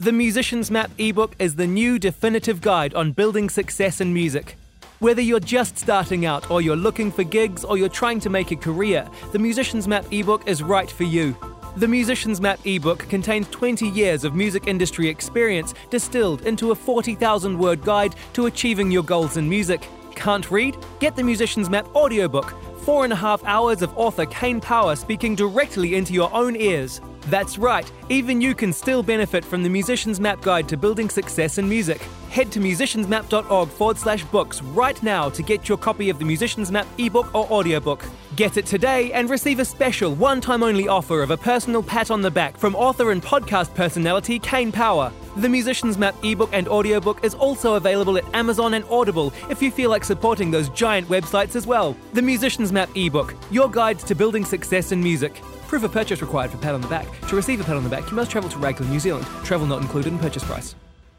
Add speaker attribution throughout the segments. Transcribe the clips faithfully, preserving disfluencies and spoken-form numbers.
Speaker 1: The Musician's Map ebook is the new definitive guide on building success in music. Whether you're just starting out or you're looking for gigs or you're trying to make a career, the Musician's Map ebook is right for you. The Musician's Map ebook contains twenty years of music industry experience distilled into a forty thousand word guide to achieving your goals in music. Can't read? Get the Musician's Map audiobook. Four and a half hours of author Kane Power speaking directly into your own ears. That's right, even you can still benefit from the Musician's Map Guide to Building Success in Music. Head to musiciansmap.org forward slash books right now to get your copy of the Musician's Map ebook or audiobook. Get it today and receive a special one-time only offer of a personal pat on the back from author and podcast personality Kane Power. The Musician's Map ebook and audiobook is also available at Amazon and Audible if you feel like supporting those giant websites as well. The Musician's Map ebook, your guide to building success in music. Proof of purchase required for pat on the back. To receive a pat on the back, you must travel to Raglan, New Zealand. Travel not included in purchase price.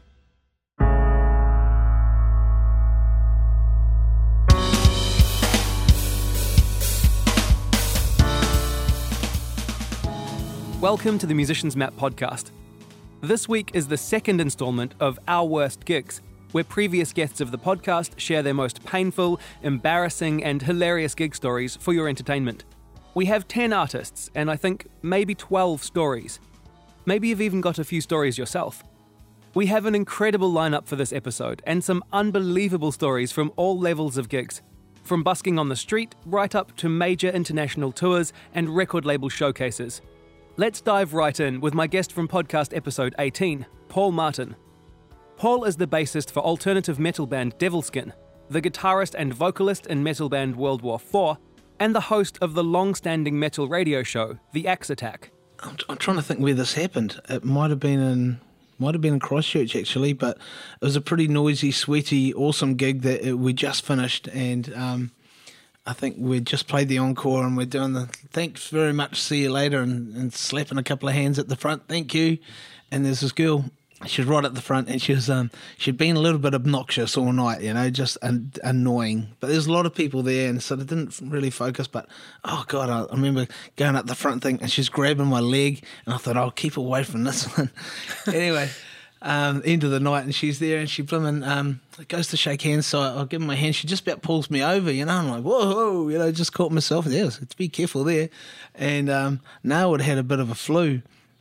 Speaker 1: Welcome to the Musician's Map podcast. This week is the second installment of Our Worst Gigs, where previous guests of the podcast share their most painful, embarrassing, and hilarious gig stories for your entertainment. We have ten artists, and I think maybe twelve stories. Maybe you've even got a few stories yourself. We have an incredible lineup for this episode, and some unbelievable stories from all levels of gigs. From busking on the street, right up to major international tours and record label showcases. Let's dive right in with my guest from podcast episode eighteen, Paul Martin. Paul is the bassist for alternative metal band Devilskin, the guitarist and vocalist in metal band World War Four, and the host of the long-standing metal radio show, The Axe Attack.
Speaker 2: I'm, I'm trying to think where this happened. It might have been in might have been in Christchurch, actually, but it was a pretty noisy, sweaty, awesome gig that it, we just finished, and um, I think we just played the encore, and we're doing the thanks very much, see you later, and, and slapping a couple of hands at the front, thank you. And there's this girl, she was right at the front, and she was um she'd been a little bit obnoxious all night, you know, just an, annoying. But there's a lot of people there, and so they didn't really focus. But oh god, I, I remember going up the front thing, and she's grabbing my leg, and I thought I'll keep away from this one. Anyway, um, end of the night, and she's there, and she blooming um goes to shake hands. So I, I give her my hand. She just about pulls me over, you know. I'm like, whoa, whoa, you know, just caught myself. Yeah, so to be careful there. And um, now it had a bit of a flu.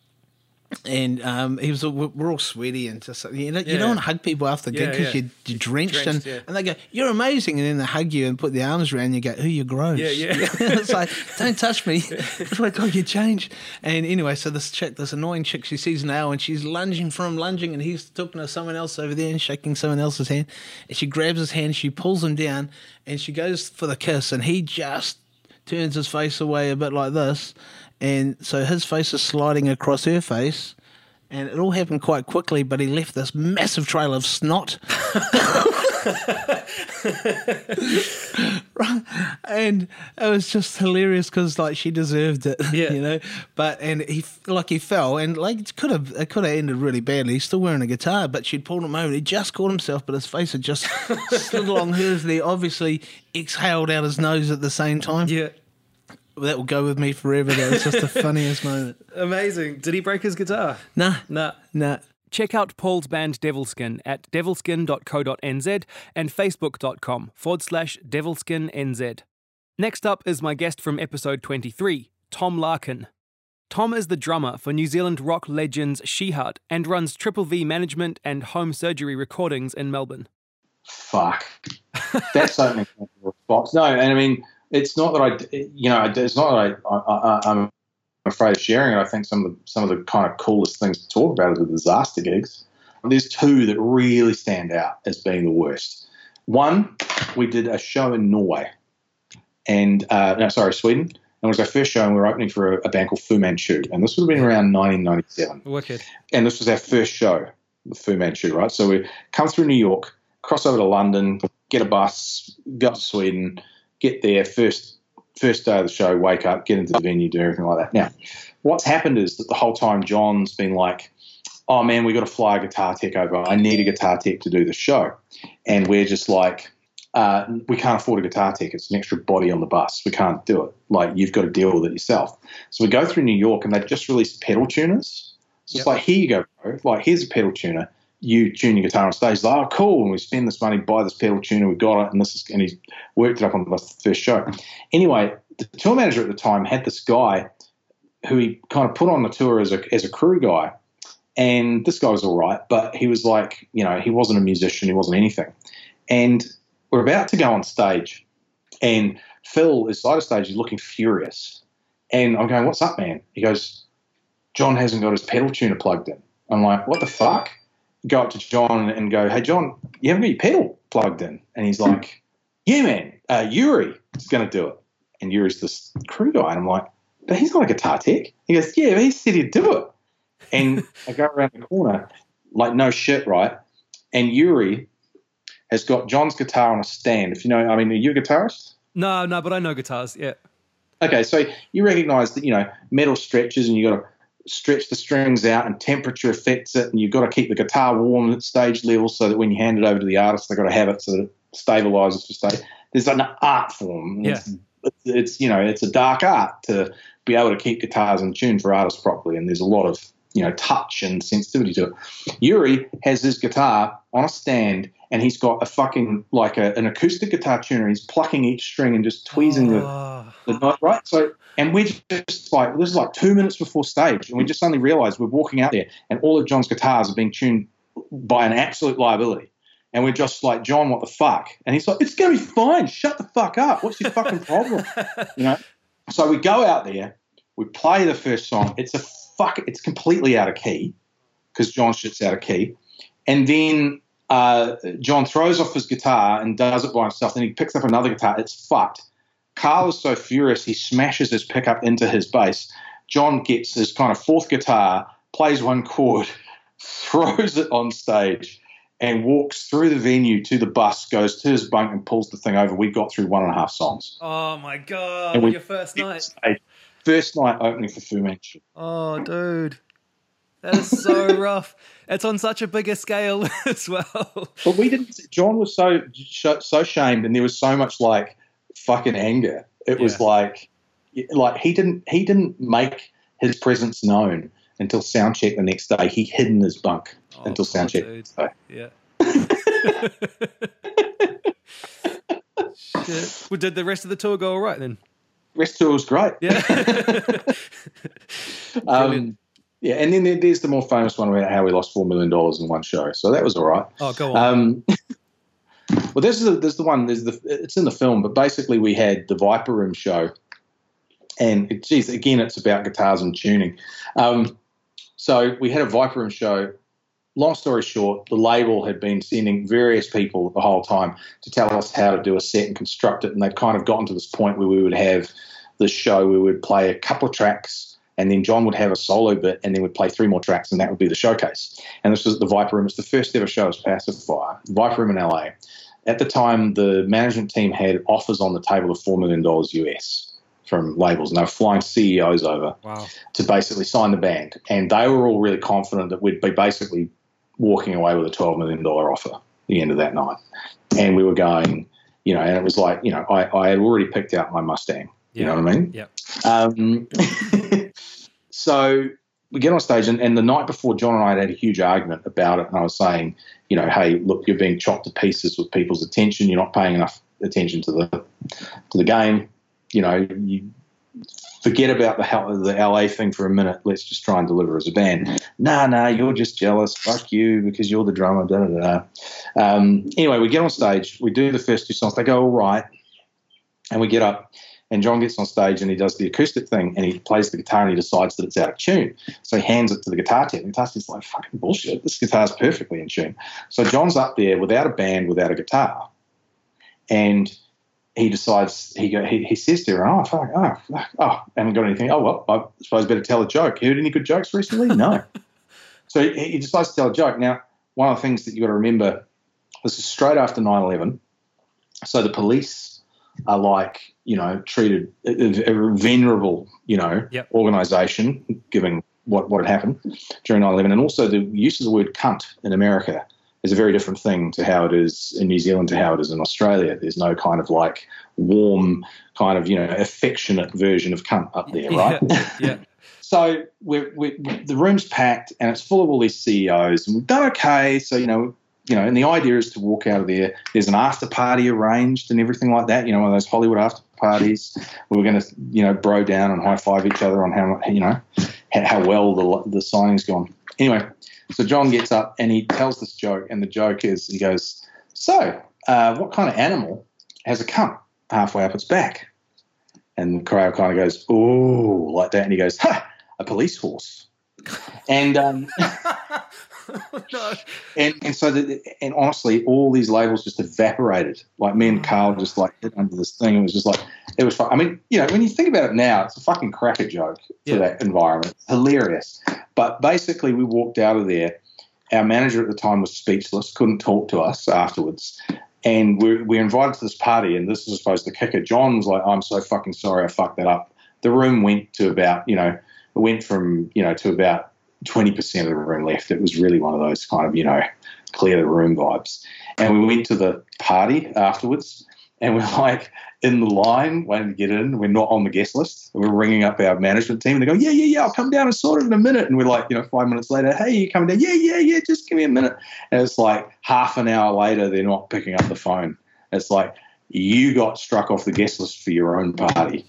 Speaker 2: And um, he was. We're all sweaty and just you know you
Speaker 1: yeah.
Speaker 2: don't want to hug people after the gig because yeah, yeah. you're, you're drenched, drenched and,
Speaker 1: yeah.
Speaker 2: and they go, "You're amazing," and then they hug you and put their arms around you. And you go, "Who you gross?"
Speaker 1: Yeah, yeah.
Speaker 2: It's like, don't touch me. It's like, oh, you changed. And anyway, so this chick, this annoying chick, she sees now and she's lunging for him, lunging, and he's talking to someone else over there and shaking someone else's hand. And she grabs his hand, she pulls him down, and she goes for the kiss, and he just turns his face away a bit like this, and so his face is sliding across her face. And it all happened quite quickly, but he left this massive trail of snot. Right. And it was just hilarious because, like, she deserved it, yeah. you know. But and he like he fell, and like it could have it could have ended really badly. He's still wearing a guitar, but she'd pulled him over. He just caught himself, but his face had just slid along hers. They obviously exhaled out his nose at the same time.
Speaker 1: Yeah.
Speaker 2: That will go with me forever. That was just the funniest moment.
Speaker 1: Amazing. Did he break his guitar?
Speaker 2: Nah.
Speaker 1: Nah.
Speaker 2: Nah.
Speaker 1: Check out Paul's band Devilskin at devilskin dot co dot n z and facebook.com forward slash devilskinnz. Next up is my guest from episode twenty-three, Tom Larkin. Tom is the drummer for New Zealand rock legends Shihad and runs Triple V Management and Home Surgery Recordings in Melbourne.
Speaker 3: Fuck. That's something response. No, and I mean, it's not that I, you know, it's not that I, I, I, I'm afraid of sharing it. I think some of the some of the kind of coolest things to talk about are the disaster gigs. There's two that really stand out as being the worst. One, we did a show in Norway, and uh, no, sorry, Sweden. And it was our first show, and we were opening for a, a band called Fu Manchu, and this would have been around nineteen ninety-seven.
Speaker 1: Wicked. And
Speaker 3: this was our first show with Fu Manchu, right? So we come through New York, cross over to London, get a bus, go to Sweden. Get there, first first day of the show, wake up, get into the venue, do everything like that. Now, what's happened is that the whole time John's been like, oh, man, we got to fly a guitar tech over. I need a guitar tech to do the show. And we're just like, uh, we can't afford a guitar tech. It's an extra body on the bus. We can't do it. Like, you've got to deal with it yourself. So we go through New York, and they've just released pedal tuners, So it's
Speaker 1: Yep.
Speaker 3: like, here you go, bro. Like, here's a pedal tuner. You tune your guitar on stage. He's like, oh, cool. And we spend this money, buy this pedal tuner. We got it. And this is, and he's worked it up on the first show. Anyway, the tour manager at the time had this guy who he kind of put on the tour as a, as a crew guy. And this guy was all right, but he was like, you know, he wasn't a musician. He wasn't anything. And we're about to go on stage. And Phil is side of stage. He's looking furious. And I'm going, what's up, man? He goes, John hasn't got his pedal tuner plugged in. I'm like, what the fuck? Go up to John and go, hey, John, you haven't got your pedal plugged in? And he's like, yeah, man, uh, Yuri is going to do it. And Yuri's this crew guy. And I'm like, but he's not a guitar tech. He goes, yeah, but he said he'd do it. And I go around the corner, like, no shit, right? And Yuri has got John's guitar on a stand. If you know, I mean, are you a guitarist?
Speaker 1: No, no, but I know guitars, yeah.
Speaker 3: Okay, so you recognize that, you know, metal stretches and you got to stretch the strings out and temperature affects it, and you've got to keep the guitar warm at stage level so that when you hand it over to the artist, they've got to have it so that it stabilizes for stage. There's an art form.
Speaker 1: Yeah.
Speaker 3: It's, it's, you know, it's a dark art to be able to keep guitars in tune for artists properly, and there's a lot of, you know, touch and sensitivity to it. Yuri has his guitar on a stand, and he's got a fucking, like a, an acoustic guitar tuner. He's plucking each string and just tweezing
Speaker 1: Oh.
Speaker 3: the, the note, right? So, and we're just like, this is like two minutes before stage, and we just suddenly realized we're walking out there, and all of John's guitars are being tuned by an absolute liability. And we're just like, John, what the fuck? And he's like, it's going to be fine. Shut the fuck up. What's your fucking problem? You know? So we go out there, we play the first song. It's a fuck, it's completely out of key because John shit's out of key. And then uh, John throws off his guitar and does it by himself. Then he picks up another guitar. It's fucked. Carl is so furious, he smashes his pickup into his bass. John gets his kind of fourth guitar, plays one chord, throws it on stage, and walks through the venue to the bus, goes to his bunk and pulls the thing over. We got through one and a half songs.
Speaker 1: Oh, my God.
Speaker 3: And we-
Speaker 1: Your first night.
Speaker 3: First night opening for Fu Manchu.
Speaker 1: Oh, dude. That is so rough. It's on such a bigger scale as well.
Speaker 3: But we didn't. John was so so shamed, and there was so much like fucking anger. It was
Speaker 1: Yeah.
Speaker 3: like, like he didn't he didn't make his presence known until sound check the next day. He hid in his bunk
Speaker 1: Oh,
Speaker 3: until sound
Speaker 1: poor
Speaker 3: check.
Speaker 1: dude.
Speaker 3: So,
Speaker 1: Yeah. Shit. Well, did the rest of the tour go all right then?
Speaker 3: rest tour was great.
Speaker 1: Yeah.
Speaker 3: um,
Speaker 1: Brilliant.
Speaker 3: yeah, and then there, there's the more famous one about how we lost four million dollars in one show. So that was all right.
Speaker 1: Oh, go on.
Speaker 3: Um, well, this is the, there's the one. There's the it's in the film, but basically we had the Viper Room show, and it, geez, again, it's about guitars and tuning. Um, so we had a Viper Room show. Long story short, the label had been sending various people the whole time to tell us how to do a set and construct it, and they'd kind of gotten to this point where we would have this show where we would play a couple of tracks, and then John would have a solo bit, and then we'd play three more tracks, and that would be the showcase. And this was at the Viper Room. It's the first ever show as Pacifier, Viper Room in L A. At the time, the management team had offers on the table of four million dollars U S from labels, and they were flying C E Os over
Speaker 1: Wow.
Speaker 3: to basically sign the band. And they were all really confident that we'd be basically walking away with a twelve million dollars offer at the end of that night. And we were going, you know, and it was like, you know, I, I had already picked out my Mustang. You
Speaker 1: Yeah.
Speaker 3: know what I mean?
Speaker 1: Yeah.
Speaker 3: Um, so we get on stage, and, and the night before, John and I had had a huge argument about it. And I was saying, you know, hey, look, you're being chopped to pieces with people's attention. You're not paying enough attention to the to the game. You know, you forget about the hell, the L A thing for a minute. Let's just try and deliver as a band. Nah, nah, you're just jealous. Fuck you because you're the drummer. Da da da. Um, anyway, we get on stage. We do the first two songs. They go all right, and we get up. And John gets on stage and he does the acoustic thing, and he plays the guitar and he decides that it's out of tune. So he hands it to the guitar tech. And the guitar tech's like, fucking bullshit. This guitar's perfectly in tune. So John's up there without a band, without a guitar. And he decides, he go, he, he says to her, oh, fuck, oh, fuck, oh, haven't got anything. Oh, well, I suppose I better tell a joke. Heard any good jokes recently? No. So he, he decides to tell a joke. Now, one of the things that you've got to remember, this is straight after nine eleven. So the police are like, you know, treated a, a venerable, you know,
Speaker 1: Yep.
Speaker 3: organisation, given what, what had happened during nine eleven. And also the use of the word cunt in America is a very different thing to how it is in New Zealand to how it is in Australia. There's no kind of like warm, kind of, you know, affectionate version of cunt up there, right?
Speaker 1: Yeah. Yeah.
Speaker 3: So we're, we're, the room's packed and it's full of all these C E Os, and we've done okay. So, you know, you know, and the idea is to walk out of there. There's an after party arranged and everything like that. You know, one of those Hollywood after parties where we're going to, you know, bro down and high five each other on how, you know, how well the the signing's gone. Anyway, so John gets up and he tells this joke, and the joke is he goes, "So, uh, what kind of animal has a cunt halfway up its back?" And the crowd kind of goes, "Oh," like that, and he goes, "Ha, a police horse." And um, no. and and so the, and honestly, all these labels just evaporated. Like me and Carl just like hit under this thing. It was just like it was fun. I mean, you know, when you think about it now, it's a fucking cracker joke for yeah. that environment. It's hilarious. But basically, we walked out of there. Our manager at the time was speechless, couldn't talk to us afterwards. And we we invited to this party, and this is supposed to kick it. John was like, "I'm so fucking sorry, I fucked that up." The room went to about, you know, it went from, you know, to about twenty percent of the room left. It was really one of those kind of, you know, clear the room vibes. And we went to the party afterwards, and we're like in the line waiting to get in. We're not on the guest list. We're ringing up our management team, and they go, "Yeah, yeah, yeah, I'll come down and sort it in a minute." And we're like, you know, five minutes later, "Hey, you coming down?" "Yeah, yeah, yeah, just give me a minute." And it's like half an hour later, they're not picking up the phone. It's like, you got struck off the guest list for your own party.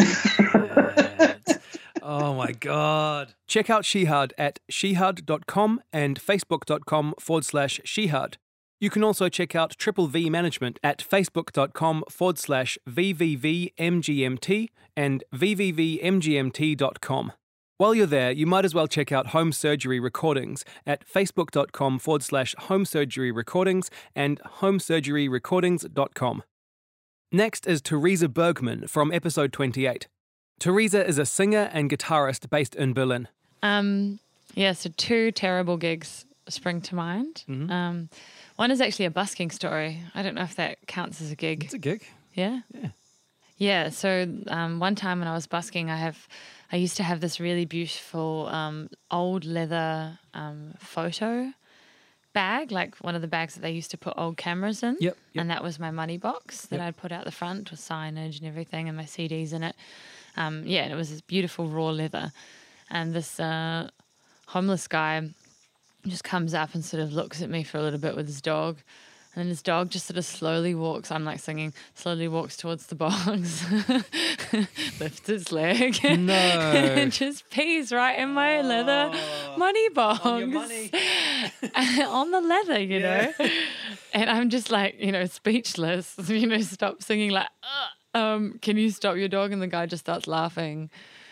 Speaker 1: Oh, my God. Check out Shehard at shehard dot com and facebook.com forward slash Shehard. You can also check out Triple V Management at facebook.com forward slash VVVMGMT and v v v m g m t dot com. While you're there, you might as well check out Home Surgery Recordings at facebook.com forward slash Home Surgery Recordings and homesurgery recordings dot com. Next is Teresa Bergman from episode twenty-eight. Teresa is a singer and guitarist based in Berlin.
Speaker 4: Um, yeah, so two terrible gigs spring to mind. Mm-hmm. Um, one is actually a busking story. I don't know if that counts as a gig.
Speaker 1: It's a gig.
Speaker 4: Yeah?
Speaker 1: Yeah.
Speaker 4: Yeah, so um, one time when I was busking, I have, I used to have this really beautiful um, old leather um, photo bag, like one of the bags that they used to put old cameras in.
Speaker 1: Yep, yep.
Speaker 4: And that was my money box that
Speaker 1: yep.
Speaker 4: I'd put out the front with signage and everything and my C Ds in it. Um, yeah, and it was this beautiful raw leather. And this uh, homeless guy just comes up and sort of looks at me for a little bit with his dog. And then his dog just sort of slowly walks, I'm like singing, slowly walks towards the box, lifts its leg,
Speaker 1: no.
Speaker 4: and just pees right in my oh. leather money box.
Speaker 1: On your money.
Speaker 4: On the leather, you
Speaker 1: yeah.
Speaker 4: know. And I'm just like, you know, speechless, you know, stop singing like, um, can you stop your dog? And the guy just starts laughing.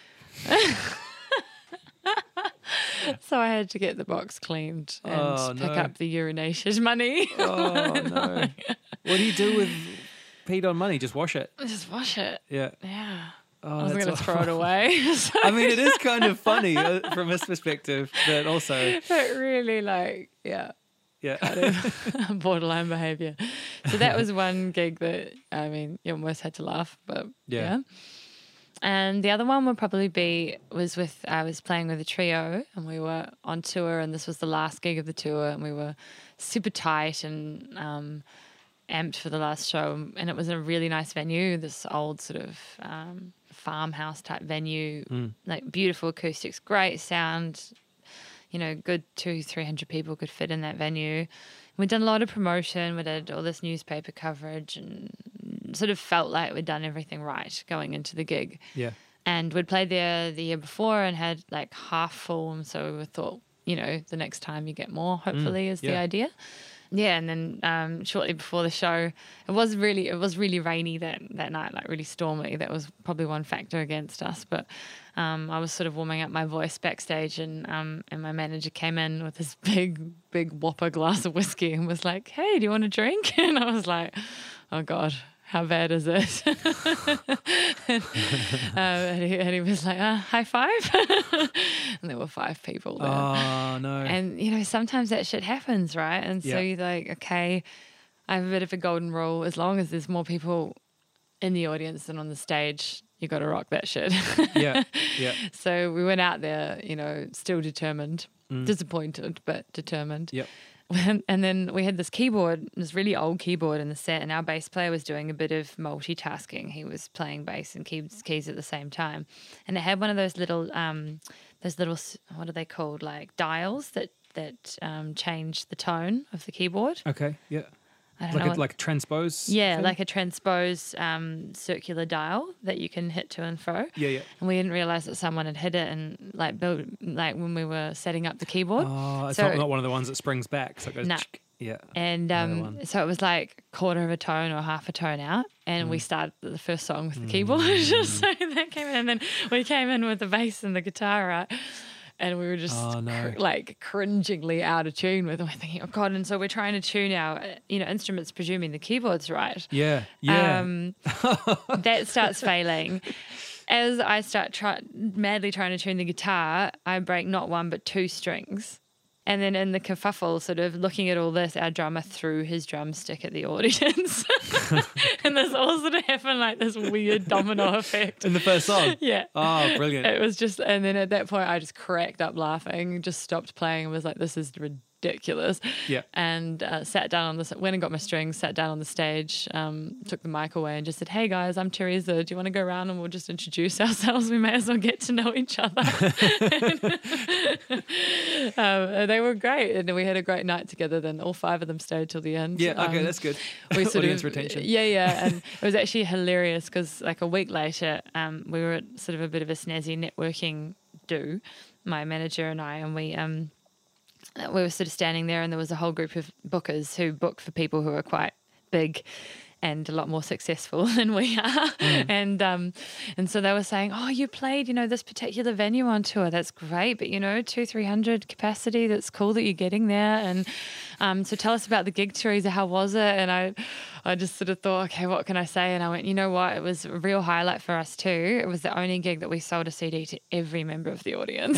Speaker 4: So I had to get the box cleaned and
Speaker 1: oh,
Speaker 4: pick
Speaker 1: no.
Speaker 4: up the urination money.
Speaker 1: Oh, no. What do you do with peed on money? Just wash it?
Speaker 4: Just wash it.
Speaker 1: Yeah.
Speaker 4: Yeah.
Speaker 1: Oh,
Speaker 4: I was going to
Speaker 1: awful.
Speaker 4: throw it away. So
Speaker 1: I mean, it is kind of funny from his perspective, but also...
Speaker 4: But really, like, yeah.
Speaker 1: Yeah.
Speaker 4: Kind of borderline behaviour. So that was one gig that, I mean, you almost had to laugh, but yeah. yeah. And the other one would probably be, was with, I was playing with a trio and we were on tour and this was the last gig of the tour and we were super tight and um, amped for the last show. And it was a really nice venue, this old sort of um, farmhouse type venue, mm. like beautiful acoustics, great sound, you know, good two, three hundred people could fit in that venue. We'd done a lot of promotion, we did all this newspaper coverage and sort of felt like we'd done everything right going into the gig.
Speaker 1: Yeah.
Speaker 4: And we'd played there the year before and had like half full, and so we thought, you know, the next time you get more, hopefully, mm, is yeah. the idea. Yeah, and then um, shortly before the show, it was really it was really rainy that, that night, like really stormy. That was probably one factor against us. But um, I was sort of warming up my voice backstage, and um, and my manager came in with this big, big whopper glass of whiskey and was like, "Hey, do you want a drink?" And I was like, "Oh God, how bad is it?" and, uh, and, he, and he was like, uh, "High five." And there were five people there.
Speaker 1: Oh, no.
Speaker 4: And, you know, sometimes that shit happens, right? And so
Speaker 1: yeah.
Speaker 4: you're like, okay, I have a bit of a golden rule. As long as there's more people in the audience than on the stage, you got to rock that shit.
Speaker 1: yeah, yeah.
Speaker 4: So we went out there, you know, still determined, mm. disappointed, but determined.
Speaker 1: Yep.
Speaker 4: and then we had this keyboard, this really old keyboard in the set, and our bass player was doing a bit of multitasking. He was playing bass and keys, keys at the same time, and it had one of those little, um, those little, what are they called, like dials that that um, change the tone of the keyboard.
Speaker 1: Okay, yeah.
Speaker 4: I don't
Speaker 1: like
Speaker 4: know
Speaker 1: a,
Speaker 4: what,
Speaker 1: like a transpose.
Speaker 4: Yeah,
Speaker 1: thing?
Speaker 4: like a transpose um, circular dial that you can hit to and fro.
Speaker 1: Yeah, yeah.
Speaker 4: And we didn't realize that someone had hit it and like built like when we were setting up the keyboard.
Speaker 1: Oh, it's
Speaker 4: so,
Speaker 1: not, not one of the ones that springs back. So it goes.
Speaker 4: Nah.
Speaker 1: Yeah.
Speaker 4: And um, so it was like quarter of a tone or half a tone out, and mm. we started the first song with the mm. keyboard. So that came in, and then we came in with the bass and the guitar, right? And we were just
Speaker 1: oh, no.
Speaker 4: cr- like cringingly out of tune with them. We're thinking, oh God. And so we're trying to tune our, you know, instruments, presuming the keyboard's right.
Speaker 1: Yeah, yeah.
Speaker 4: Um, that starts failing. As I start try- madly trying to tune the guitar, I break not one but two strings. And then in the kerfuffle, sort of looking at all this, our drummer threw his drumstick at the audience. And this all sort of happened like this weird domino effect.
Speaker 1: In the first song?
Speaker 4: Yeah.
Speaker 1: Oh, brilliant.
Speaker 4: It was just, and then at that point I just cracked up laughing, just stopped playing and was like, this is ridiculous.
Speaker 1: Yeah. And
Speaker 4: uh, sat down on the, went and got my strings, sat down on the stage, um, took the mic away and just said, hey guys, I'm Teresa. Do you want to go around and we'll just introduce ourselves? We may as well get to know each other. um, they were great, and we had a great night together. Then all five of them stayed till the end.
Speaker 1: Yeah, okay,
Speaker 4: um,
Speaker 1: that's good.
Speaker 4: We sort
Speaker 1: Audience
Speaker 4: of,
Speaker 1: retention.
Speaker 4: Yeah, yeah, and it was actually hilarious because like a week later, um, we were at sort of a bit of a snazzy networking do, my manager and I, and we um. we were sort of standing there, and there was a whole group of bookers who book for people who are quite big and a lot more successful than we are. Mm. And um, and so they were saying, oh, you played, you know, this particular venue on tour. That's great. But, you know, two, three hundred capacity. That's cool that you're getting there. And um, so tell us about the gig, Teresa. How was it? And I, I just sort of thought, okay, what can I say? And I went, you know what? It was a real highlight for us too. It was the only gig that we sold a C D to every member of the audience.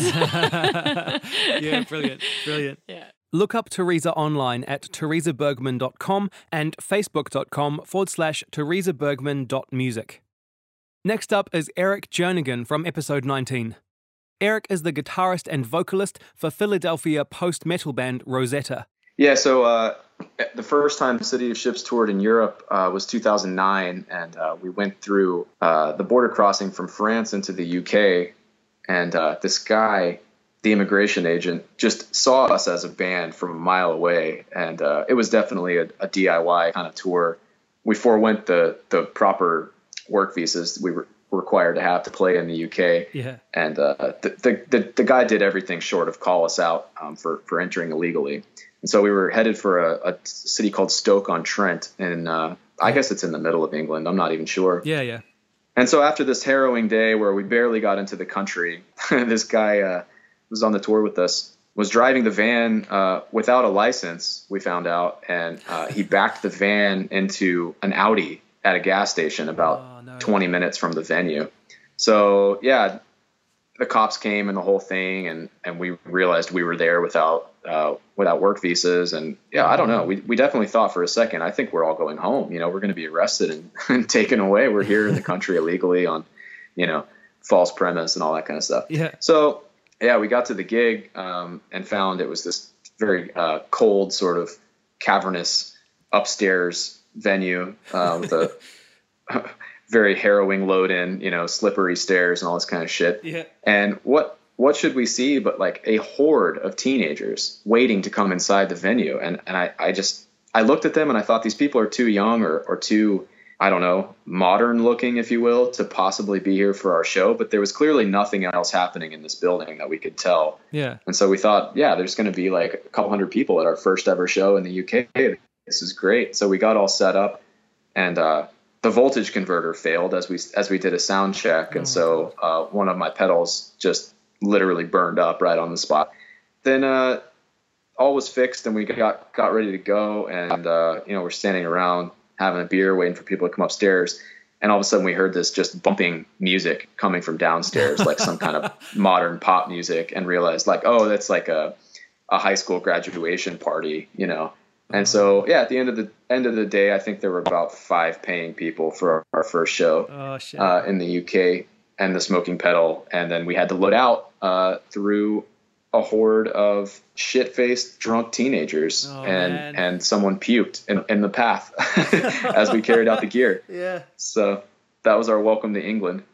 Speaker 1: Yeah, brilliant. Brilliant.
Speaker 4: Yeah.
Speaker 1: Look up Teresa online at teresa bergman dot com and facebook.com forward slash teresabergman.music. Next up is Eric Jernigan from episode nineteen. Eric is the guitarist and vocalist for Philadelphia post-metal band Rosetta.
Speaker 5: Yeah, so uh, the first time City of Ships toured in Europe uh, was two thousand nine, and uh, we went through uh, the border crossing from France into the U K, and uh, this guy, the immigration agent, just saw us as a band from a mile away, and uh, it was definitely a, a D I Y kind of tour. We forewent the the proper work visas we were required to have to play in the U K,
Speaker 1: yeah.
Speaker 5: and uh, the, the the the guy did everything short of call us out um, for for entering illegally. And so we were headed for a, a city called Stoke-on-Trent, and uh, I guess it's in the middle of England. I'm not even sure.
Speaker 1: Yeah, yeah.
Speaker 5: And so after this harrowing day where we barely got into the country, this guy uh, was on the tour with us, was driving the van uh, without a license, we found out, and uh, he backed the van into an Audi at a gas station about
Speaker 1: oh, no.
Speaker 5: twenty minutes from the venue. So, yeah, the cops came and the whole thing, and, and we realized we were there without uh, without work visas. And, yeah, I don't know. We we definitely thought for a second, I think we're all going home. You know, we're going to be arrested and, and taken away. We're here in the country illegally on, you know, false premise and all that kind of stuff.
Speaker 1: Yeah.
Speaker 5: So, yeah, we got to the gig um, and found it was this very uh, cold, sort of cavernous upstairs venue uh, with a very harrowing load in, you know, slippery stairs and all this kind of shit.
Speaker 1: Yeah.
Speaker 5: And what what should we see but like a horde of teenagers waiting to come inside the venue? And and I, I just I looked at them and I thought these people are too young or or too, I don't know, modern looking, if you will, to possibly be here for our show. But there was clearly nothing else happening in this building that we could tell.
Speaker 1: Yeah.
Speaker 5: And so we thought, yeah, there's going to be like a couple hundred people at our first ever show in the U K. This is great. So we got all set up, and uh, the voltage converter failed as we as we did a sound check. And oh, so uh, one of my pedals just literally burned up right on the spot. Then uh, all was fixed, and we got, got ready to go. And, uh, you know, we're standing around having a beer, waiting for people to come upstairs. And all of a sudden we heard this just bumping music coming from downstairs, like some kind of modern pop music, and realized like, oh, that's like a, a high school graduation party, you know? And so, yeah, at the end of the end of the day, I think there were about five paying people for our, our first show
Speaker 1: oh, shit.
Speaker 5: Uh, in the U K, and the smoking pedal. And then we had to load out uh, through a horde of shit-faced drunk teenagers,
Speaker 1: oh,
Speaker 5: and
Speaker 1: man.
Speaker 5: and someone puked in, in the path as we carried out the gear.
Speaker 1: Yeah.
Speaker 5: So that was our welcome to England.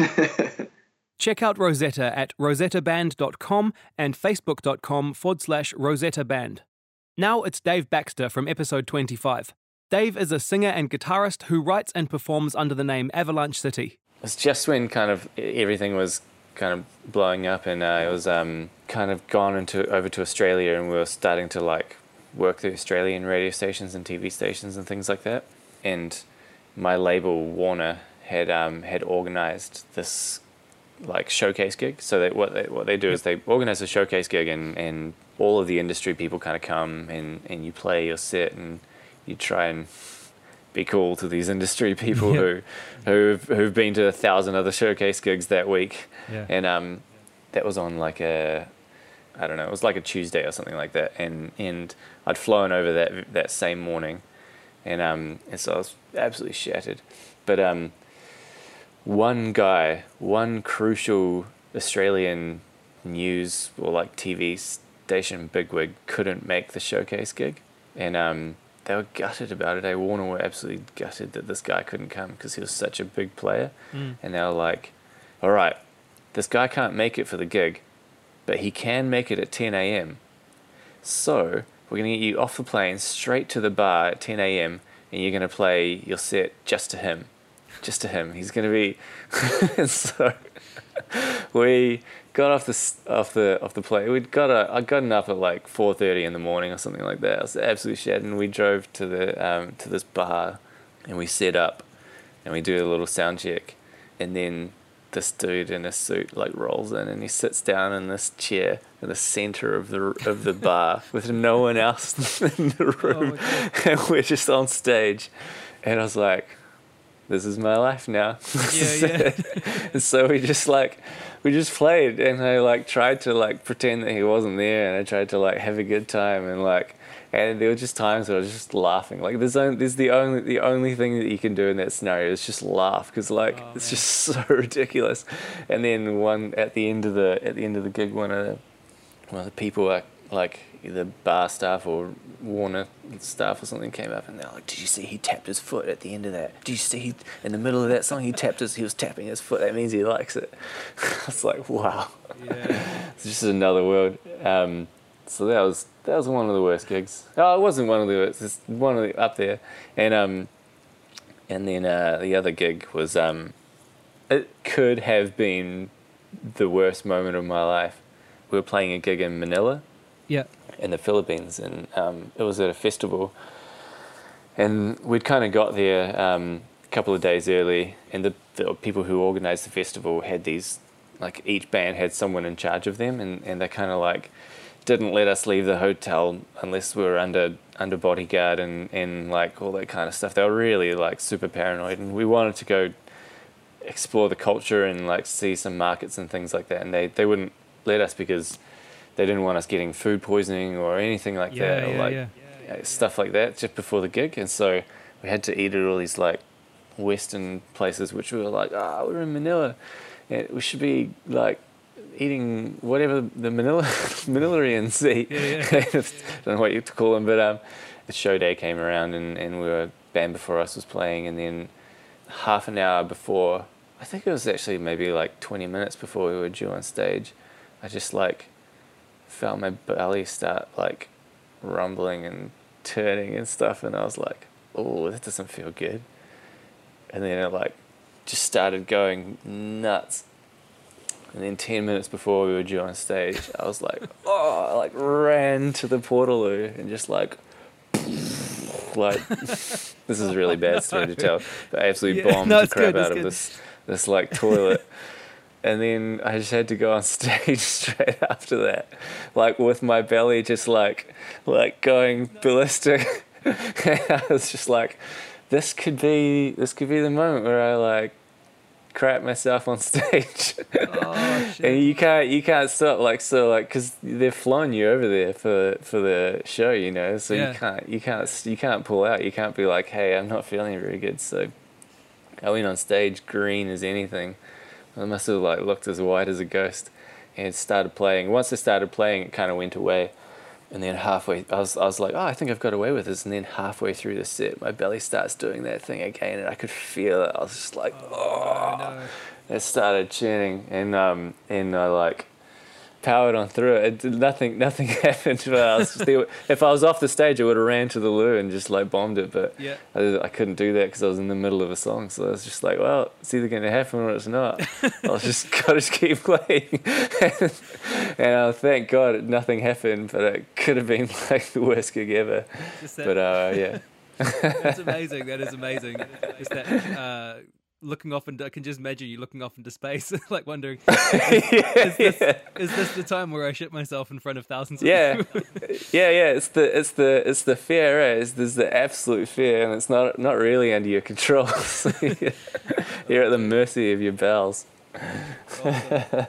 Speaker 1: Check out Rosetta at rosetta band dot com and facebook.com forward slash Rosetta Band. Now it's Dave Baxter from episode twenty-five. Dave is a singer and guitarist who writes and performs under the name Avalanche City.
Speaker 6: It's just when kind of everything was kind of blowing up, and uh, it was um, kind of gone into over to Australia, and we were starting to like work the Australian radio stations and T V stations and things like that. And my label Warner had um, had organised this like showcase gig. So they, what they, what they do is they organise a showcase gig, and, and all of the industry people kind of come and, and you play your set, and you try and be cool to these industry people
Speaker 1: yeah.
Speaker 6: who who've who've been to a thousand other showcase gigs that week.
Speaker 1: Yeah.
Speaker 6: And um that was on like a I don't know, it was like a Tuesday or something like that, and and I'd flown over that that same morning, and um and so I was absolutely shattered. But um one guy, one crucial Australian news or like T V station bigwig couldn't make the showcase gig, and um they were gutted about it. They Warner were absolutely gutted that this guy couldn't come because he was such a big player.
Speaker 1: Mm.
Speaker 6: And they were like, all right, this guy can't make it for the gig, but he can make it at ten a.m. So we're going to get you off the plane straight to the bar at ten a.m. and you're going to play your set just to him. Just to him. He's going to be... and so we got off the off the off the plane. We'd got a I gotten up at like four thirty in the morning or something like that. I was absolutely shattered, and we drove to the um, to this bar, and we set up, and we do a little sound check, and then this dude in a suit like rolls in, and he sits down in this chair in the center of the of the bar with no one else in the room, oh, and we're just on stage, and I was like, this is my life now.
Speaker 1: Yeah, yeah.
Speaker 6: And so we just like, we just played, and I like tried to like pretend that he wasn't there, and I tried to like have a good time, and like, and there were just times where I was just laughing. Like there's only, there's the only, the only thing that you can do in that scenario is just laugh, because like oh, it's man. just so ridiculous. And then one at the end of the, at the end of the gig, one of the, one of the people like, like either bar staff or Warner staff or something came up, and they're like, did you see he tapped his foot at the end of that? Did you see he, in the middle of that song he tapped his, he was tapping his foot, that means he likes it. I was like, wow. Yeah. It's just another world. Um, so that was that was one of the worst gigs. Oh, it wasn't one of the worst, it's one of the, up there. And um and then uh, the other gig was um it could have been the worst moment of my life. We were playing a gig in Manila.
Speaker 1: Yeah.
Speaker 6: In the Philippines, and um, it was at a festival, and we'd kind of got there um, a couple of days early, and the, the people who organised the festival had these, like each band had someone in charge of them, and, and they kind of like didn't let us leave the hotel unless we were under under bodyguard and, and like all that kind of stuff. They were really like super paranoid, and we wanted to go explore the culture and like see some markets and things like that, and they, they wouldn't let us because they didn't want us getting food poisoning or anything like
Speaker 1: yeah,
Speaker 6: that, or
Speaker 1: yeah,
Speaker 6: like
Speaker 1: yeah.
Speaker 6: you know, stuff like that just before the gig. And so we had to eat at all these like Western places, which we were like, ah, oh, we're in Manila, and we should be like eating whatever the Manila Manilarians eat.
Speaker 1: Yeah, yeah.
Speaker 6: I don't know what you to call them, but um, the show day came around, and, and we were Band Before Us was playing, and then half an hour before, I think it was actually maybe like twenty minutes before we were due on stage, I just like felt my belly start like rumbling and turning and stuff, and I was like, oh, that doesn't feel good. And then it like just started going nuts, and then ten minutes before we were due on stage, I was like, oh, I like ran to the portaloo and just like like this is a really bad story to tell, but I absolutely yeah, bombed no, the crap good, out of good. this this like toilet. And then I just had to go on stage straight after that, like with my belly just like, like going ballistic. And I was just like, this could be, this could be the moment where I like crap myself on stage. Oh, shit. And you can't, you can't stop. Like, so like, cause they're flying you over there for, for the show, you know, so yeah. you can't, you can't, you can't pull out. You can't be like, hey, I'm not feeling very good. So I went on stage green as anything. I must have like looked as white as a ghost, and started playing. Once I started playing, it kind of went away. And then halfway, I was I was like, oh, I think I've got away with this. And then halfway through the set, my belly starts doing that thing again, and I could feel it. I was just like, oh,
Speaker 1: no.
Speaker 6: It started tuning, and um, and I like powered on through it. It did nothing, nothing happened. But I was still, if I was off the stage, I would have ran to the loo and just like bombed it. But
Speaker 1: yeah.
Speaker 6: I, I couldn't do that because I was in the middle of a song. So I was just like, well, it's either going to happen or it's not. I was just got to keep playing. and and uh, thank God nothing happened. But it could have been like the worst gig ever. But uh, yeah.
Speaker 1: That's amazing. That is amazing. It's that uh, looking off, and I can just imagine you looking off into space, like wondering, is,
Speaker 6: yeah,
Speaker 1: is, this,
Speaker 6: yeah.
Speaker 1: is this the time where I shit myself in front of thousands of
Speaker 6: yeah.
Speaker 1: people?
Speaker 6: yeah, yeah. It's the it's the it's the fear, right? It's, there's the absolute fear, and it's not not really under your control. So you're, you're at the mercy of your bowels.
Speaker 1: Awesome.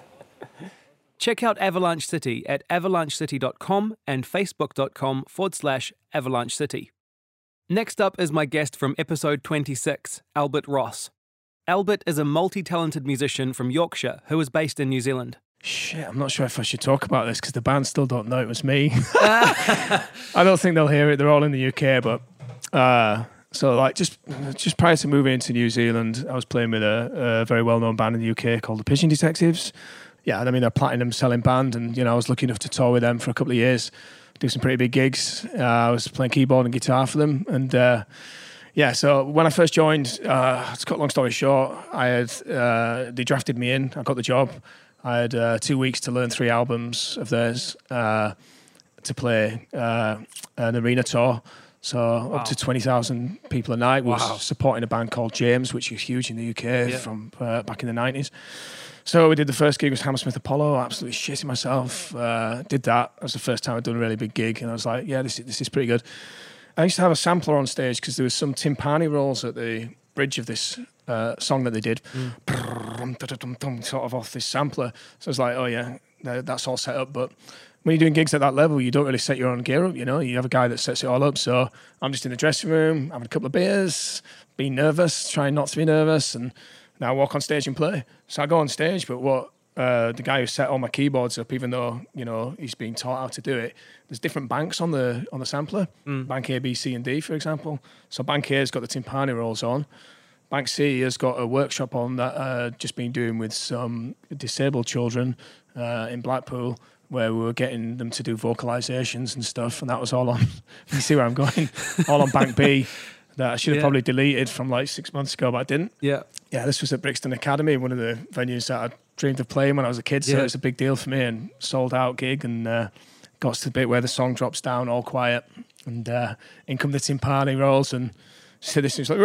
Speaker 1: Check out Avalanche City at avalanche city dot com and facebook.com forward slash avalanche city. Next up is my guest from episode twenty-six, Albert Ross. Albert is a multi-talented musician from Yorkshire who is based in New Zealand.
Speaker 7: Shit, I'm not sure if I should talk about this because the band still don't know it was me. I don't think they'll hear it. They're all in the U K, but uh, so like just just prior to moving into New Zealand, I was playing with a, a very well-known band in the U K called the Pigeon Detectives. Yeah, I mean they're a platinum selling band, and you know I was lucky enough to tour with them for a couple of years, do some pretty big gigs. Uh, I was playing keyboard and guitar for them, and. Uh, Yeah, so when I first joined, uh, to cut long story short, I had uh, they drafted me in. I got the job. I had uh, two weeks to learn three albums of theirs uh, to play uh, an arena tour. So wow. up to twenty thousand people a night. Was wow. supporting a band called James, which is huge in the U K yeah. from uh, back in the nineties. So we did the first gig with Hammersmith Apollo. Absolutely shitting myself. Uh, did that. That was the first time I'd done a really big gig, and I was like, yeah, this is, this is pretty good. I used to have a sampler on stage because there was some timpani rolls at the bridge of this uh, song that they did, mm. sort of off this sampler. So I was like, oh yeah, that's all set up. But when you're doing gigs at that level, you don't really set your own gear up, you know? You have a guy that sets it all up. So I'm just in the dressing room, having a couple of beers, being nervous, trying not to be nervous, and now I walk on stage and play. So I go on stage, but what uh, the guy who set all my keyboards up, even though, you know, he's being taught how to do it, there's different banks on the on the sampler. Mm. Bank A, B, C, and D, for example. So Bank A has got the timpani rolls on. Bank C has got a workshop on that uh, just been doing with some disabled children uh, in Blackpool, where we were getting them to do vocalizations and stuff, and that was all on. You see where I'm going? All on Bank B. That I should have yeah. probably deleted from like six months ago, but I didn't.
Speaker 1: Yeah.
Speaker 7: Yeah, this was at Brixton Academy, one of the venues that I dreamed of playing when I was a kid, so yeah. it was a big deal for me, and sold out gig, and uh, got to the bit where the song drops down all quiet, and uh, in come the timpani rolls, and so this is like,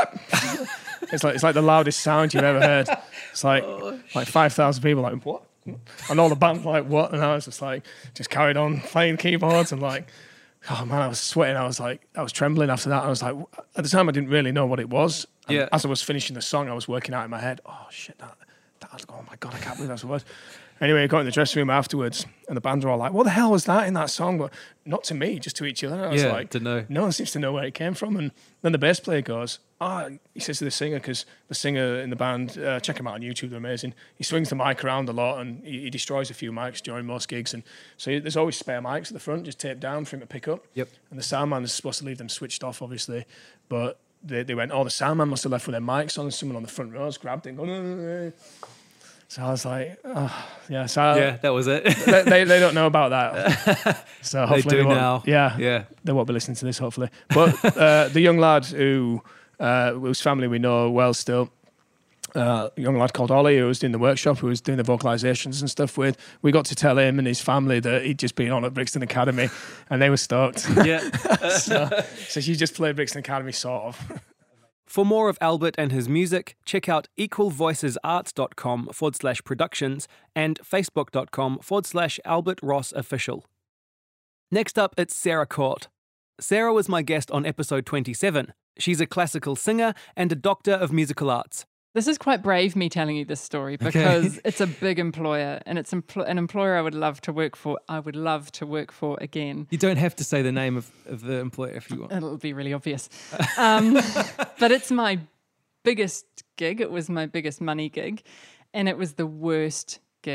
Speaker 7: it's like it's like the loudest sound you've ever heard. It's like oh, like five thousand people like, what? And all the band like, what? And I was just like, just carried on playing keyboards, and like, oh man, I was sweating. I was like, I was trembling after that. I was like, at the time I didn't really know what it was. And yeah. as I was finishing the song, I was working out in my head, oh shit, that, that oh my God, I can't believe that's what it was. Anyway, I got in the dressing room afterwards, and the band were all like, what the hell was that in that song? But not to me, just to each other. And I was
Speaker 1: yeah,
Speaker 7: like,
Speaker 1: to know.
Speaker 7: No one seems to know where it came from. And then the bass player goes, oh, he says to the singer, because the singer in the band, uh, check him out on YouTube, they're amazing. He swings the mic around a lot, and he, he destroys a few mics during most gigs. And so he, there's always spare mics at the front, just taped down for him to pick up. Yep. And the sound man is supposed to leave them switched off, obviously. But they, they went, oh, the sound man must have left with their mics on, and someone on the front rows grabbed it and going, so I was like, oh, yeah. So
Speaker 1: yeah, that was it.
Speaker 7: they, they they don't know about that. So hopefully
Speaker 1: they do
Speaker 7: they
Speaker 1: now.
Speaker 7: Yeah,
Speaker 1: yeah.
Speaker 7: They won't be listening to this, hopefully. But uh, the young lad who uh, whose family we know well still, uh, a young lad called Ollie, who was doing the workshop, who was doing the vocalizations and stuff with. We got to tell him and his family that he'd just been on at Brixton Academy, and they were stoked.
Speaker 1: Yeah.
Speaker 7: so, so she just played Brixton Academy, sort of.
Speaker 1: For more of Albert and his music, check out equalvoicesarts.com forward slash productions and facebook.com forward slash Albert Ross official. Next up, it's Sarah Court. Sarah was my guest on episode twenty-seven. She's a classical singer and a doctor of musical arts.
Speaker 8: This is quite brave, me telling you this story, because okay. it's a big employer, and it's empl- an employer I would love to work for. I would love to work for again.
Speaker 1: You don't have to say the name of, of the employer if you want.
Speaker 8: It'll be really obvious. Um, but it's my biggest gig. It was my biggest money gig, and it was the worst gig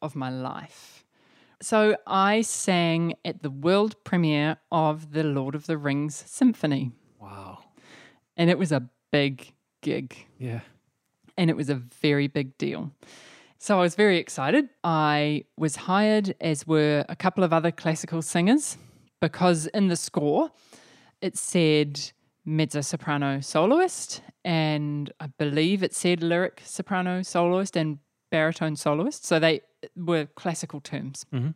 Speaker 8: of my life. So I sang at the world premiere of the Lord of the Rings Symphony.
Speaker 1: Wow.
Speaker 8: And it was a big gig.
Speaker 1: Yeah.
Speaker 8: And it was a very big deal. So I was very excited. I was hired, as were a couple of other classical singers, because in the score it said mezzo-soprano soloist, and I believe it said lyric soprano soloist and baritone soloist. So they were classical terms.
Speaker 1: Mm-hmm.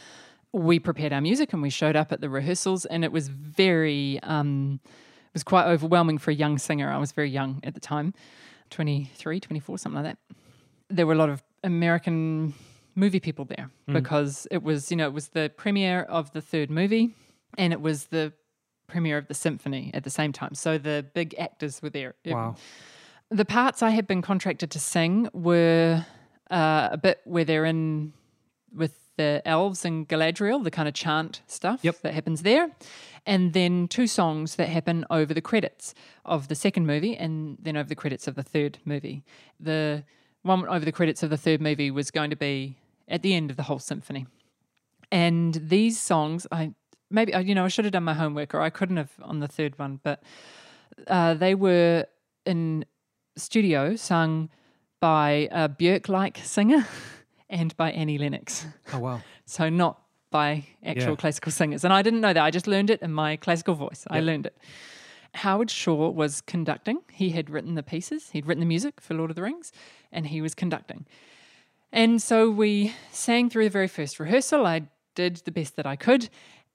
Speaker 8: We prepared our music and we showed up at the rehearsals, and it was very, um, it was quite overwhelming for a young singer. I was very young at the time, twenty-three, twenty-four, something like that. There were a lot of American movie people there mm. because it was, you know, it was the premiere of the third movie and it was the premiere of the symphony at the same time. So the big actors were there.
Speaker 1: Wow.
Speaker 8: The parts I had been contracted to sing were uh, a bit where they're in with the elves and Galadriel, the kind of chant stuff
Speaker 1: yep.
Speaker 8: that happens there. And then two songs that happen over the credits of the second movie and then over the credits of the third movie. The one over the credits of the third movie was going to be at the end of the whole symphony. And these songs, I maybe, you know, I should have done my homework, or I couldn't have on the third one, but uh, they were in studio sung by a Björk-like singer and by Annie Lennox.
Speaker 1: Oh, wow.
Speaker 8: So not by actual
Speaker 1: yeah.
Speaker 8: classical singers. And I didn't know that. I just learned it in my classical voice.
Speaker 1: Yep.
Speaker 8: I learned it. Howard Shaw was conducting. He had written the pieces. He'd written the music for Lord of the Rings, and he was conducting. And so we sang through the very first rehearsal. I did the best that I could,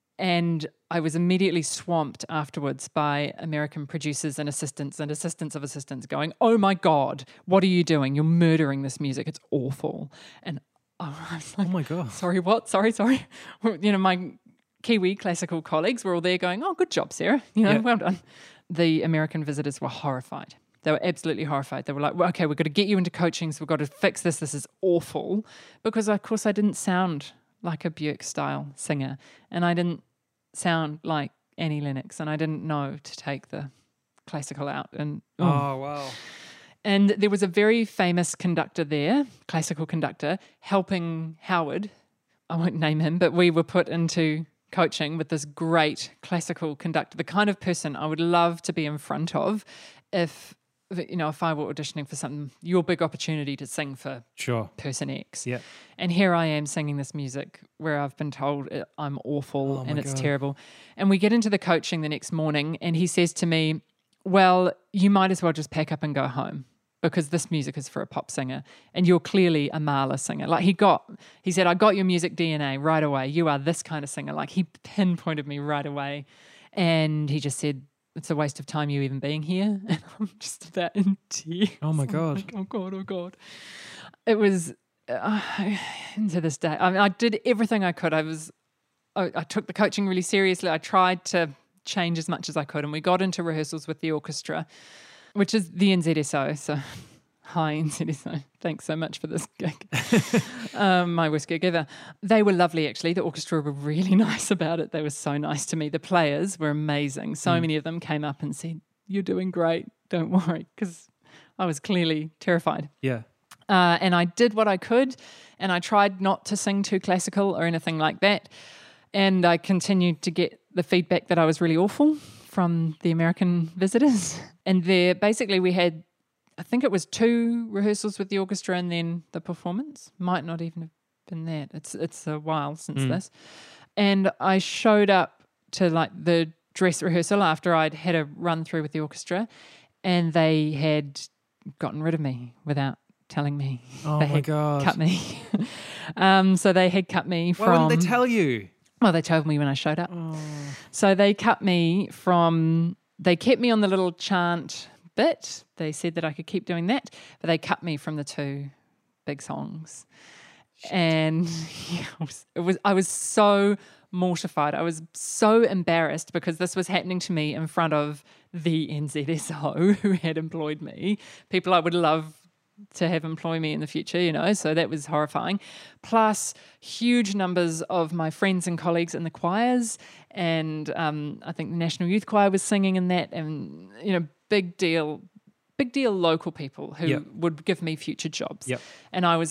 Speaker 8: and I was immediately swamped afterwards by American producers and assistants and assistants of assistants going, "Oh my God, what are you doing? You're murdering this music. It's awful." And I was like,
Speaker 1: oh my God.
Speaker 8: Sorry, what? Sorry, sorry. You know, my Kiwi classical colleagues were all there going, "Oh, good job, Sarah. You know,
Speaker 1: yeah.
Speaker 8: well done." The American visitors were horrified. They were absolutely horrified. They were like, well, okay, we've got to get you into coaching, so we've got to fix this. This is awful. Because, of course, I didn't sound like a Björk-style singer, and I didn't sound like Annie Lennox, and I didn't know to take the classical out. And
Speaker 1: oh, oh wow.
Speaker 8: And there was a very famous conductor there, classical conductor, helping Howard. I won't name him, but we were put into coaching with this great classical conductor, the kind of person I would love to be in front of if, you know, if I were auditioning for something, your big opportunity to sing for
Speaker 1: sure.
Speaker 8: person X.
Speaker 1: Yeah.
Speaker 8: And here I am singing this music where I've been told I'm awful
Speaker 1: oh
Speaker 8: and it's
Speaker 1: God.
Speaker 8: terrible. And we get into the coaching the next morning and he says to me, well, you might as well just pack up and go home, because this music is for a pop singer and you're clearly a Mahler singer. Like he got, he said, I got your music D N A right away. You are this kind of singer. Like he pinpointed me right away. And he just said, it's a waste of time you even being here. And I'm just about in tears.
Speaker 1: Oh my God.
Speaker 8: Like, oh God, oh God. It was, uh, to this day, I mean, I did everything I could. I was, I, I took the coaching really seriously. I tried to change as much as I could. And we got into rehearsals with the orchestra, which is the N Z S O. So, hi, N Z S O. Thanks so much for this gig. um, my worst gig ever. They were lovely, actually. The orchestra were really nice about it. They were so nice to me. The players were amazing. So mm. many of them came up and said, you're doing great. Don't worry. Because I was clearly terrified.
Speaker 1: Yeah.
Speaker 8: Uh, and I did what I could. And I tried not to sing too classical or anything like that. And I continued to get the feedback that I was really awful from the American visitors. And there, basically we had, I think it was two rehearsals with the orchestra and then the performance. Might not even have been that. It's it's a while since mm. this. And I showed up to like the dress rehearsal after I'd had a run through with the orchestra, and they had gotten rid of me without telling me.
Speaker 1: Oh
Speaker 8: they
Speaker 1: my
Speaker 8: had
Speaker 1: God.
Speaker 8: cut me. um, so they had cut me from...
Speaker 1: Why wouldn't they tell you?
Speaker 8: Well, they told me when I showed up.
Speaker 1: Oh.
Speaker 8: So they cut me from, they kept me on the little chant bit. They said that I could keep doing that, but they cut me from the two big songs. Shit. And yeah, it was, it was, I was so mortified. I was so embarrassed because this was happening to me in front of the N Z S O who had employed me, people I would love to have employ me in the future, you know, so that was horrifying. Plus huge numbers of my friends and colleagues in the choirs, and um, I think the National Youth Choir was singing in that, and, you know, big deal, big deal local people who
Speaker 1: yep.
Speaker 8: would give me future jobs.
Speaker 1: Yep.
Speaker 8: And I was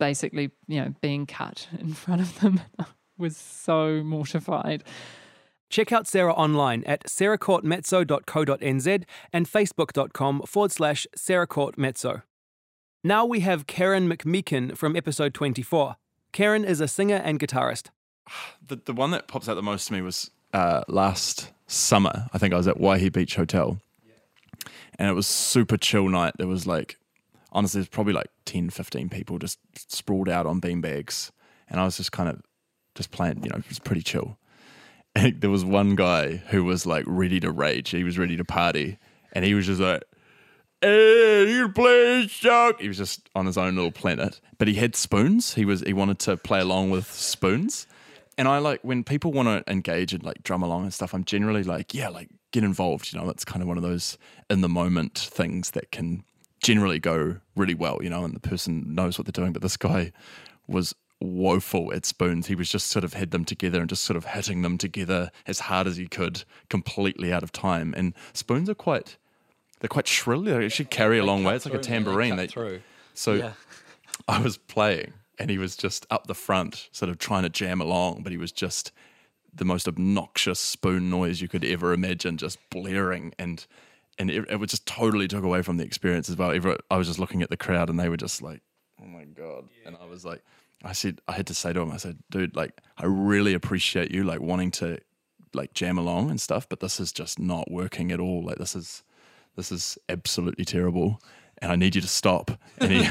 Speaker 8: basically, you know, being cut in front of them. I was so mortified.
Speaker 1: Check out Sarah online at sarah court mezzo dot co dot n z and facebook.com forward slash Sarah Court Mezzo. Now we have Karen McMeekin from episode twenty-four. Karen is a singer and guitarist.
Speaker 9: The the one that pops out the most to me was uh, last summer. I think I was at Waihi Beach Hotel, and it was super chill night. There was like, honestly, there's probably like ten, fifteen people just sprawled out on beanbags, and I was just kind of just playing. You know, it was pretty chill. And there was one guy who was like ready to rage. He was ready to party, and he was just like, "Hey, you play shock." He was just on his own little planet, but he had spoons. He was he wanted to play along with spoons, and I like when people want to engage and like drum along and stuff. I'm generally like, yeah, like get involved. You know, it's kind of one of those in the moment things that can generally go really well. You know, and the person knows what they're doing. But this guy was woeful at spoons. He was just sort of had them together and just sort of hitting them together as hard as he could, completely out of time. And spoons are quite. They're quite shrill. They actually carry a long way. It's like a tambourine. They,
Speaker 10: through.
Speaker 9: So
Speaker 10: Yeah.
Speaker 9: I was playing and he was just up the front sort of trying to jam along, but he was just the most obnoxious spoon noise you could ever imagine, just blaring. And and it, it just totally took away from the experience as well. Every, I was just looking at the crowd and they were just like, oh my God. Yeah. And I was like, I said, I had to say to him, I said, dude, like, I really appreciate you like wanting to like jam along and stuff, but this is just not working at all. Like this is... This is absolutely terrible, and I need you to stop. And he,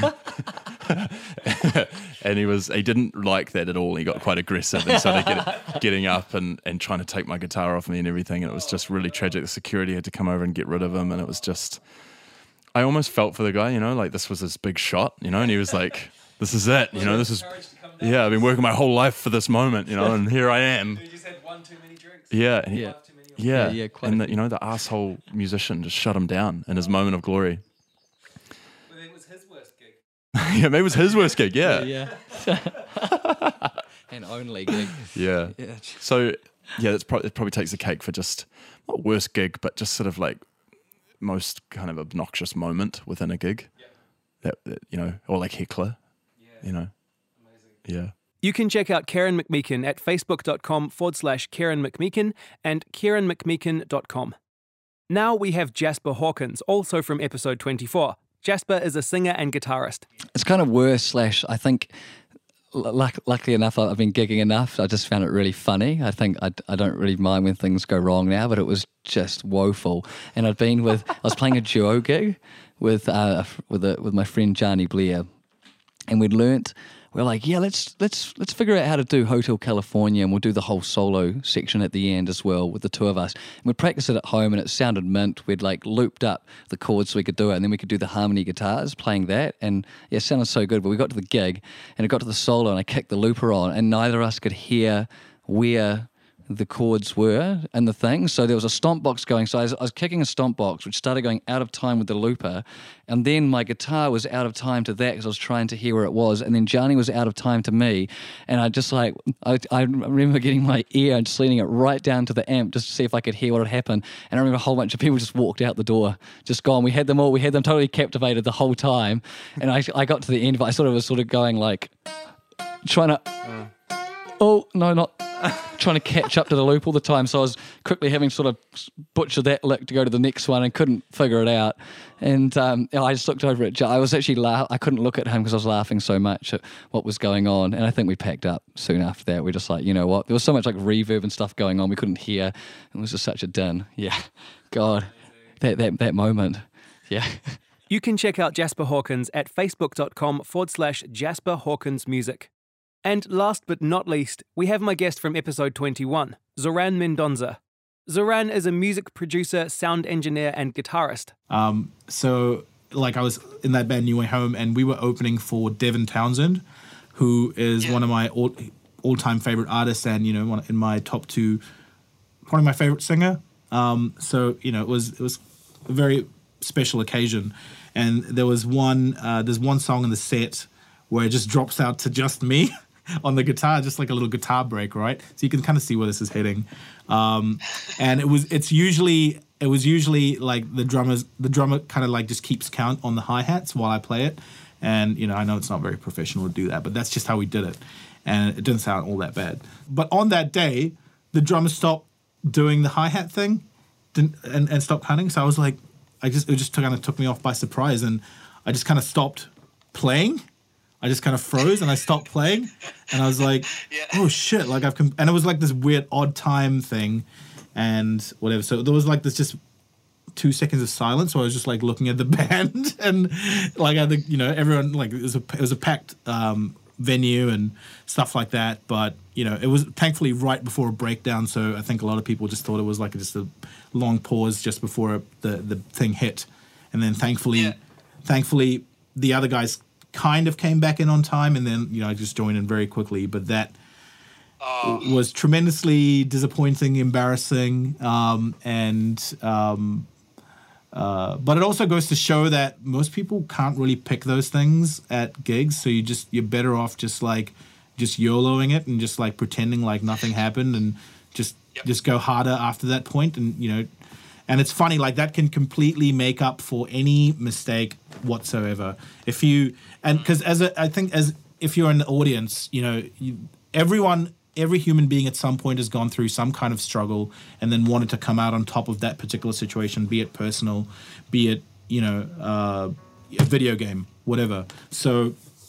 Speaker 9: and he was, he didn't like that at all. He got quite aggressive and started get, getting up and, and trying to take my guitar off me and everything. And it was just really tragic. The security had to come over and get rid of him. And it was just, I almost felt for the guy, you know, like this was his big shot, you know, and he was like, this is it, you know, this is, yeah, I've been working my whole life for this moment, you know, and here I am.
Speaker 1: You just had one too many drinks.
Speaker 9: Yeah. And he,
Speaker 10: Yeah.
Speaker 9: Yeah,
Speaker 10: Yeah, yeah, quite
Speaker 9: and
Speaker 10: a
Speaker 9: the, you know the asshole musician just shut him down in his moment of glory.
Speaker 1: But it was his worst gig.
Speaker 9: Yeah, maybe it was his worst gig. Yeah,
Speaker 10: Yeah. And only gig.
Speaker 9: yeah.
Speaker 10: Yeah.
Speaker 9: So yeah, that's pro- it probably takes the cake for just not worst gig, but just sort of like most kind of obnoxious moment within a gig.
Speaker 1: Yeah.
Speaker 9: That, that you know, or like heckler.
Speaker 1: Yeah.
Speaker 9: You know.
Speaker 1: Amazing.
Speaker 9: Yeah.
Speaker 1: You can check out Karen McMeekin at facebook.com forward slash Karen McMeekin and karen mcmeekin dot com. Now we have Jasper Hawkins, also from episode twenty-four. Jasper is a singer and guitarist.
Speaker 10: It's kind of worse, slash, I think, luck, luckily enough, I've been gigging enough. I just found it really funny. I think I, I don't really mind when things go wrong now, but it was just woeful. And I've been with, I was playing a duo gig with uh, with a, with my friend Johnny Blair, and we'd learnt, we we're like, yeah, let's let's let's figure out how to do Hotel California, and we'll do the whole solo section at the end as well with the two of us. And we'd practice it at home, and it sounded mint. We'd like looped up the chords so we could do it, and then we could do the harmony guitars playing that. And yeah, it sounded so good. But we got to the gig, and it got to the solo, and I kicked the looper on, and neither of us could hear where the chords were and the thing. So there was a stomp box going. So I was, I was kicking a stomp box, which started going out of time with the looper. And then my guitar was out of time to that because I was trying to hear where it was. And then Johnny was out of time to me. And I just like, I, I remember getting my ear and just leaning it right down to the amp just to see if I could hear what had happened. And I remember a whole bunch of people just walked out the door, just gone. We had them all, we had them totally captivated the whole time. And I, I got to the end, but I sort of was sort of going like, trying to, uh. oh, no, not, trying to catch up to the loop all the time. So I was quickly having sort of butchered that lick to go to the next one and couldn't figure it out. And um, I just looked over at Joe. I was actually laugh- I couldn't look at him because I was laughing so much at what was going on. And I think we packed up soon after that. We're just like, you know what? There was so much like reverb and stuff going on. We couldn't hear. It was just such a din. Yeah. God, that, that, that moment. Yeah.
Speaker 1: You can check out Jasper Hawkins at facebook.com forward slash Jasper Hawkins Music. And last but not least, we have my guest from episode twenty-one, Zoran Mendonça. Zoran is a music producer, sound engineer, and guitarist.
Speaker 11: Um, so, like, I was in that band New Way Home, and we were opening for Devin Townsend, who is yeah. one of my all, all-time favorite artists, and you know, one in my top two, probably my favorite singer. Um, so, you know, it was it was a very special occasion, and there was one uh, there's one song in the set where it just drops out to just me. On the guitar, just like a little guitar break, right? So you can kind of see where this is heading. Um, and it was, it's usually, it was usually like the drummers, the drummer kind of like just keeps count on the hi-hats while I play it. And, you know, I know it's not very professional to do that, but that's just how we did it. And it didn't sound all that bad. But on that day, the drummer stopped doing the hi-hat thing didn't, and, and stopped cutting. So I was like, I just it just kind of took me off by surprise. And I just kind of stopped playing. I just kind of froze and I stopped playing. And I was like, yeah. oh, shit. Like I've com-. And it was like this weird odd time thing and whatever. So there was like this just two seconds of silence. So I was just like looking at the band and like I think, you know, everyone, like it was a, it was a packed um, venue and stuff like that. But, you know, it was thankfully right before a breakdown. So I think a lot of people just thought it was like just a long pause just before the, the thing hit. And then thankfully, yeah. thankfully the other guys kind of came back in on time, and then, you know, I just joined in very quickly. But that oh. was tremendously disappointing, embarrassing, um, and um, uh, but it also goes to show that most people can't really pick those things at gigs. So you just you're better off just like just YOLOing it and just like pretending like nothing happened, and just yep. just go harder after that point, and you know. And it's funny, like that can completely make up for any mistake whatsoever. If you, and because as a, I think as if you're in the audience, you know, you, everyone, every human being at some point has gone through some kind of struggle and then wanted to come out on top of that particular situation, be it personal, be it, you know, uh, a video game, whatever. So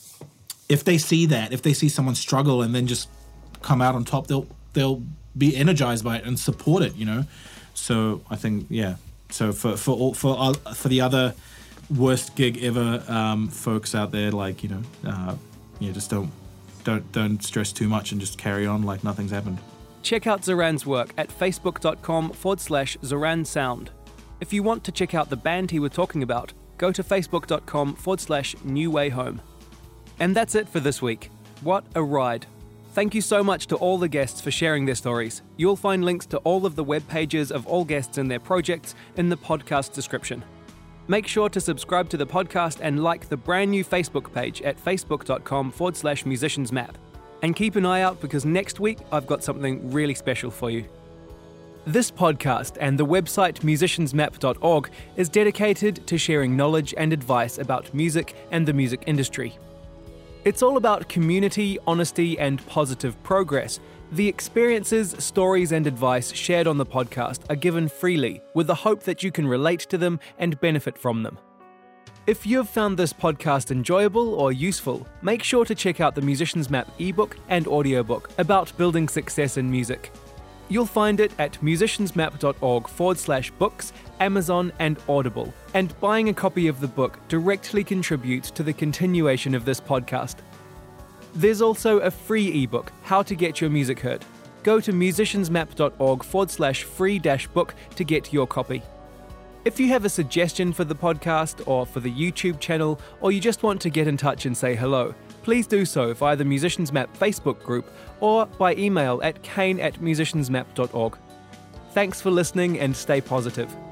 Speaker 11: if they see that, if they see someone struggle and then just come out on top, they'll they'll be energized by it and support it, you know. So I think, yeah. So for for all, for uh, for the other worst gig ever um, folks out there, like, you know, uh, yeah, just don't don't don't stress too much and just carry on like nothing's happened.
Speaker 1: Check out Zoran's work at facebook.com forward slash Zoran Sound. If you want to check out the band he was talking about, go to facebook.com forward slash New Way Home. And that's it for this week. What a ride. Thank you so much to all the guests for sharing their stories. You'll find links to all of the web pages of all guests and their projects in the podcast description. Make sure to subscribe to the podcast and like the brand new Facebook page at facebook.com forward slash musiciansmap. And keep an eye out because next week I've got something really special for you. This podcast and the website musicians map dot org is dedicated to sharing knowledge and advice about music and the music industry. It's all about community, honesty, and positive progress. The experiences, stories, and advice shared on the podcast are given freely with the hope that you can relate to them and benefit from them. If you've found this podcast enjoyable or useful, make sure to check out the Musicians Map ebook and audiobook about building success in music. You'll find it at musiciansmap.org forward slash books, Amazon, and Audible. And buying a copy of the book directly contributes to the continuation of this podcast. There's also a free ebook, How to Get Your Music Heard. Go to musiciansmap.org forward slash free dash book to get your copy. If you have a suggestion for the podcast or for the YouTube channel, or you just want to get in touch and say hello, please do so via the Musicians Map Facebook group or by email at kane at musiciansmap dot org. Thanks for listening and stay positive.